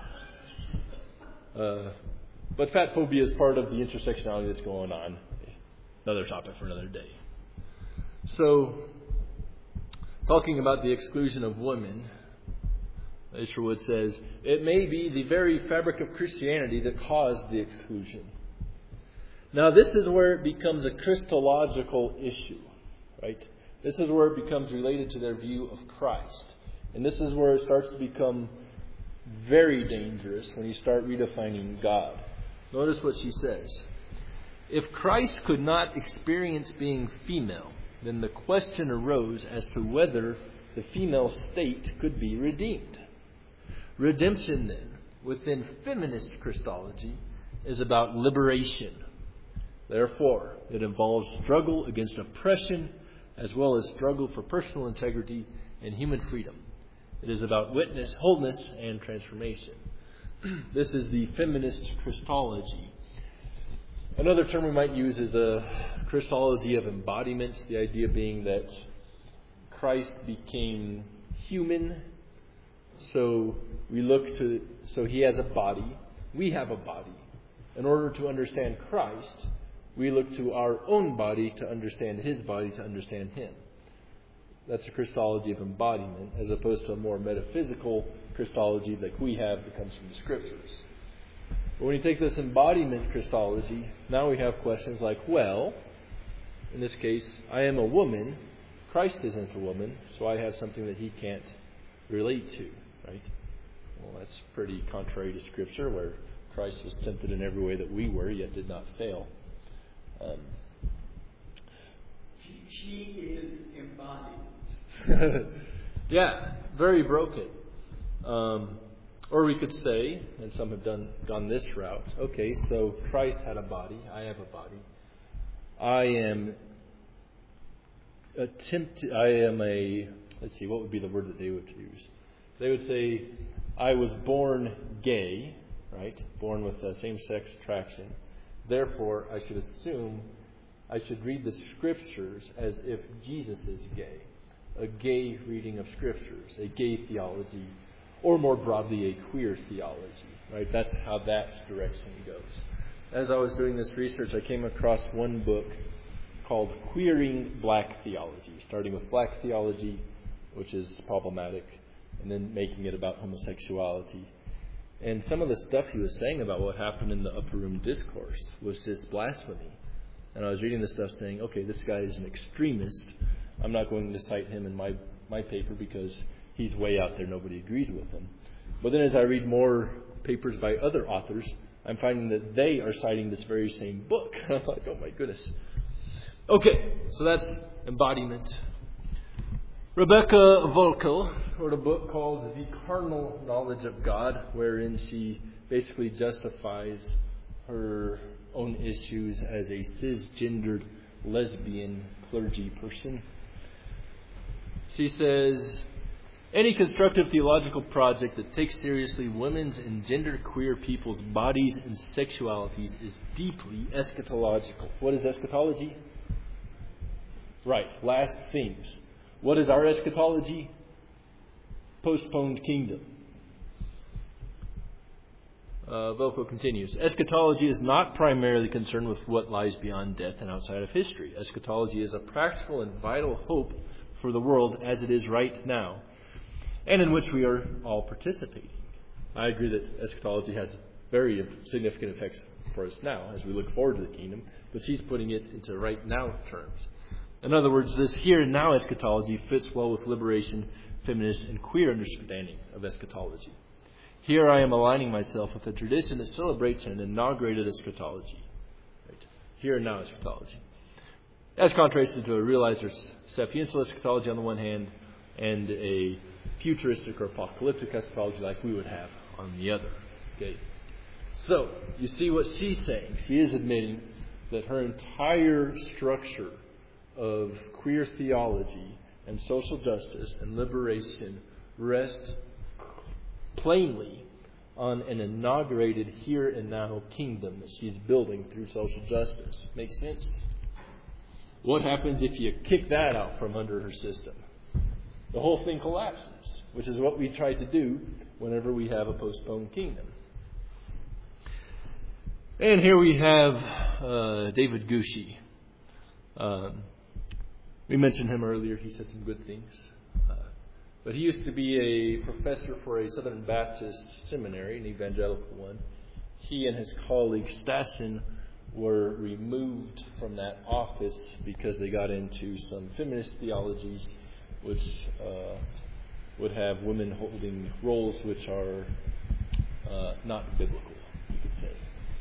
But fat phobia is part of the intersectionality that's going on. Another topic for another day. So, talking about the exclusion of women, Isherwood says, it may be the very fabric of Christianity that caused the exclusion. Now, this is where it becomes a Christological issue, right? This is where it becomes related to their view of Christ. And this is where it starts to become very dangerous when you start redefining God. Notice what she says. If Christ could not experience being female, then the question arose as to whether the female state could be redeemed. Redemption, then, within feminist Christology, is about liberation. Therefore, it involves struggle against oppression as well as struggle for personal integrity and human freedom. It is about witness, wholeness, and transformation. This is the feminist Christology. Another term we might use is the Christology of embodiment, the idea being that Christ became human. So he has a body. We have a body. In order to understand Christ, we look to our own body to understand his body, to understand him. That's a Christology of embodiment, as opposed to a more metaphysical Christology that we have that comes from the Scriptures. But when you take this embodiment Christology, now we have questions like, well, in this case, I am a woman. Christ isn't a woman, so I have something that he can't relate to, right? Well, that's pretty contrary to Scripture, where Christ was tempted in every way that we were, yet did not fail. She is embodied. Yeah, very broken. Or we could say, and some have gone this route, okay, so Christ had a body, I have a body. Let's see, what would be the word that they would use? They would say, I was born gay, right? Born with same-sex attraction. Therefore, I should assume, I should read the Scriptures as if Jesus is gay. A gay reading of Scriptures, a gay theology, or more broadly, a queer theology, right? That's how that direction goes. As I was doing this research, I came across one book called Queering Black Theology, starting with black theology, which is problematic, and then making it about homosexuality. And some of the stuff he was saying about what happened in the upper room discourse was just blasphemy. And I was reading this stuff saying, okay, this guy is an extremist. I'm not going to cite him in my paper because he's way out there. Nobody agrees with him. But then as I read more papers by other authors, I'm finding that they are citing this very same book. I'm like, oh my goodness. Okay, so that's embodiment. Rebecca Volkel wrote a book called The Carnal Knowledge of God, wherein she basically justifies her own issues as a cisgendered lesbian clergy person. She says, any constructive theological project that takes seriously women's and genderqueer people's bodies and sexualities is deeply eschatological. What is eschatology? Right, last things. What is our eschatology? Postponed kingdom. Volko continues. Eschatology is not primarily concerned with what lies beyond death and outside of history. Eschatology is a practical and vital hope for the world as it is right now, and in which we are all participating. I agree that eschatology has very significant effects for us now as we look forward to the kingdom, but she's putting it into right now terms. In other words, this here and now eschatology fits well with liberation, feminist, and queer understanding of eschatology. Here I am aligning myself with a tradition that celebrates an inaugurated eschatology. Right? Here and now eschatology. As contrasted to a realized or sapiential eschatology on the one hand, and a futuristic or apocalyptic eschatology like we would have on the other. Okay. So, you see what she's saying. She is admitting that her entire structure of queer theology and social justice and liberation rests plainly on an inaugurated here and now kingdom that she's building through social justice. Make sense? What happens if you kick that out from under her system? The whole thing collapses, which is what we try to do whenever we have a postponed kingdom. And here we have David Gushee. We mentioned him earlier. He said some good things. But he used to be a professor for a Southern Baptist seminary, an evangelical one. He and his colleague Stassen were removed from that office because they got into some feminist theologies which would have women holding roles which are not biblical, you could say.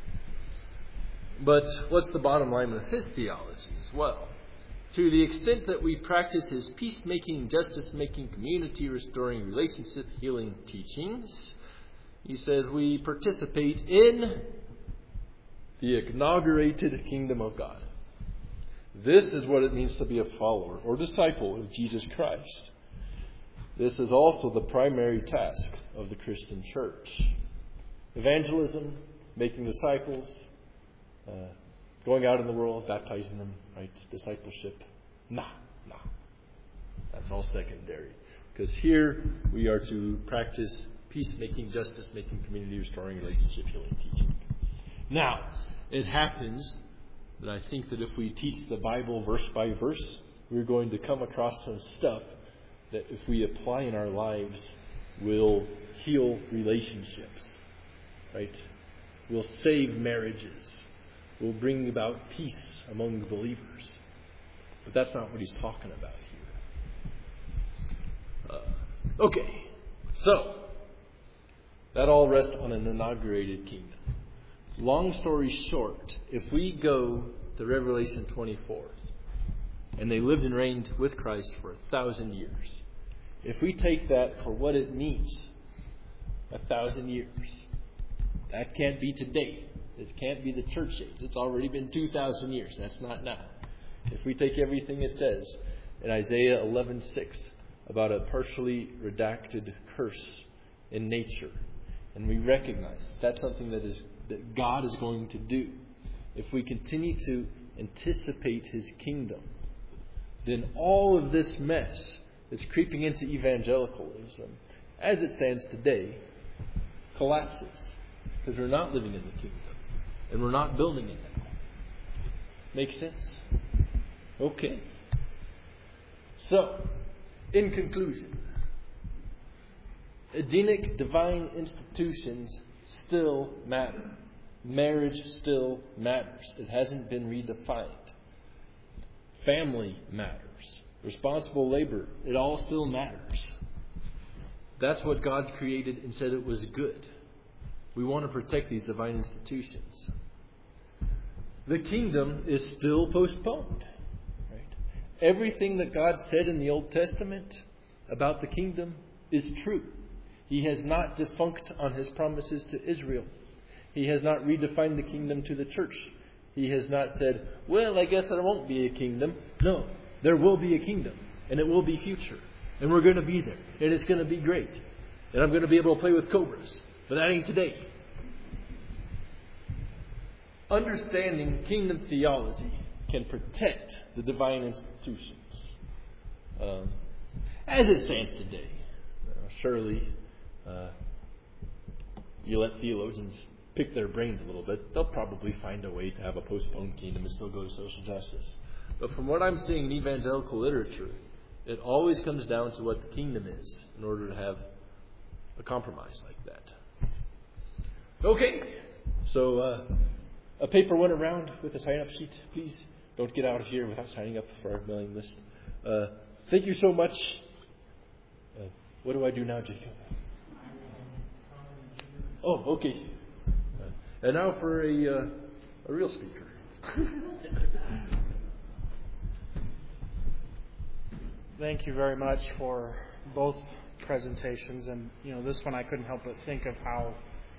But what's the bottom line of his theologies? Well, to the extent that we practice his peacemaking, justice-making, community-restoring, relationship-healing teachings, he says we participate in the inaugurated kingdom of God. This is what it means to be a follower or disciple of Jesus Christ. This is also the primary task of the Christian church. Evangelism, making disciples, going out in the world, baptizing them, right? Discipleship. Nah. That's all secondary. Because here we are to practice peacemaking, justice-making, community-restoring, relationship-healing teaching. Now, it happens that I think that if we teach the Bible verse by verse, we're going to come across some stuff that if we apply in our lives will heal relationships, right? Will save marriages. Will bring about peace among the believers. But that's not what he's talking about here. Okay, so that all rests on an inaugurated kingdom. Long story short, if we go to Revelation 24, and they lived and reigned with Christ for 1,000 years, if we take that for what it means, 1,000 years, that can't be today. It can't be the church age. It's already been 2,000 years. That's not now. If we take everything it says in Isaiah 11:6 about a partially redacted curse in nature, and we recognize that's something that God is going to do. If we continue to anticipate His kingdom, then all of this mess that's creeping into evangelicalism, as it stands today, collapses. Because we're not living in the kingdom. And we're not building it now. Makes sense? Okay. So, in conclusion, Edenic divine institutions still matter. Marriage still matters. It hasn't been redefined. Family matters. Responsible labor, it all still matters. That's what God created and said it was good. We want to protect these divine institutions. The kingdom is still postponed. Right? Everything that God said in the Old Testament about the kingdom is true. He has not defunct on His promises to Israel. He has not redefined the kingdom to the church. He has not said, well, I guess there won't be a kingdom. No, there will be a kingdom. And it will be future. And we're going to be there. And it's going to be great. And I'm going to be able to play with cobras. But that ain't today. Understanding kingdom theology can protect the divine institutions as it stands today. Surely, you let theologians pick their brains a little bit, they'll probably find a way to have a postponed kingdom and still go to social justice. But from what I'm seeing in evangelical literature, it always comes down to what the kingdom is in order to have a compromise like that. Okay, so a paper went around with a sign-up sheet. Please don't get out of here without signing up for our mailing list. Thank you so much. What do I do now, Jacob? Oh, okay. And now for a real speaker. Thank you very much for both presentations. And, this one I couldn't help but think of how,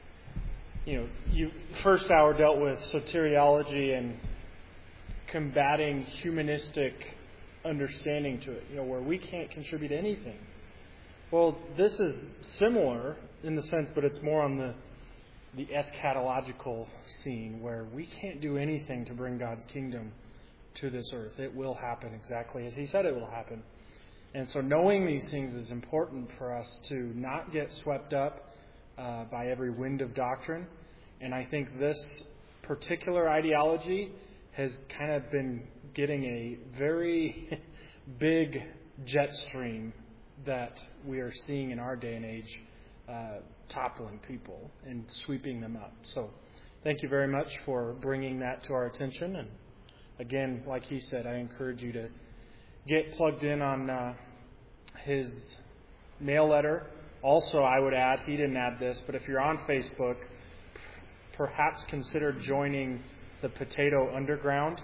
first hour dealt with soteriology and combating humanistic understanding to it, where we can't contribute anything. Well, this is similar in the sense, but it's more on the eschatological scene where we can't do anything to bring God's kingdom to this earth. It will happen exactly as He said it will happen. And so knowing these things is important for us to not get swept up by every wind of doctrine. And I think this particular ideology has kind of been getting a very big jet stream that we are seeing in our day and age toppling people and sweeping them up. So thank you very much for bringing that to our attention. And again, like he said, I encourage you to get plugged in on his mail letter. Also, I would add, he didn't add this, but if you're on Facebook, perhaps consider joining the Potato Underground.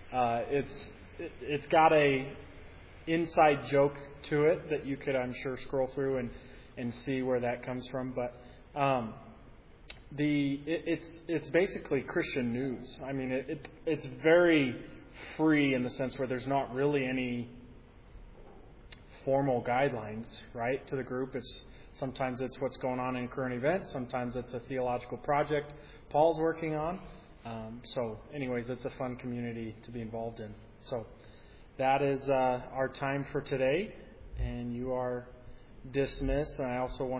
It's got a inside joke to it that you could, I'm sure, scroll through and see where that comes from. But it's basically Christian news. I mean, it's very free in the sense where there's not really any formal guidelines, right, to the group. Sometimes it's what's going on in current events. Sometimes it's a theological project Paul's working on. So anyways, it's a fun community to be involved in. So that is our time for today, and you are dismissed. And I also want